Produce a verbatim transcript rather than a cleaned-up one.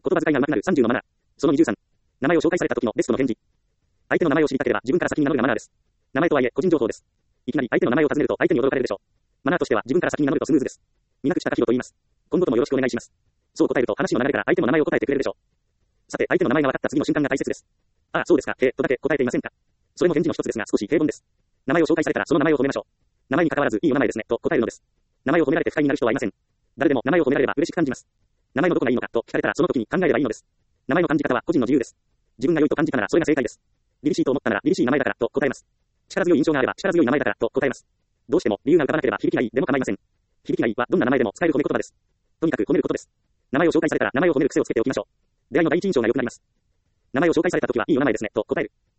葉遣いが上手くなるさんじゅうのマナー。そのにじゅうさん。名前を紹介された時のベストの返事。相手の名前を知りたければ自分から先に名乗るがマナーです。名前とはいえ個人情報です。いきなり相手の名前を尋ねると相手に驚かれるでしょう。マナーとしては自分から先に名乗るとスムーズです。皆口隆弘と言います。今後ともよろしくお願いします。そう答えると話の流れから相手の名前を答えてくれるでしょう。さて、相手の名前が分かった次の瞬間が大切です。ああ、そうですか、へえ、とだけ答えていませんか。それも返事の一つですが少し平凡です。名前を紹介されたらその名前を褒めましょう。名前に関わらずいいお名前ですね、と答えるのです。名前を褒められて不快になる人はいません。誰でも名前を褒められれば嬉しく感じます。名前のどこがいいのかと聞かれたらその時に考えればいいのです。名前の感じ方は個人の自由です。自分が良いと感じたならそれが正解です。凛々しいと思ったなら凛々しい名前だからと答えます。力強い印象があれば力強い名前だからと答えます。どうしても理由が浮かばなければ響きがいいでも構いません。響きがいいはどんな名前でも使える褒め言葉です。とにかく褒めることです。名前を紹介されたら名前を褒める癖をつけておきましょう。出会いの第一印象が良くなります。名前を紹介された時はいいお名前ですねと答える。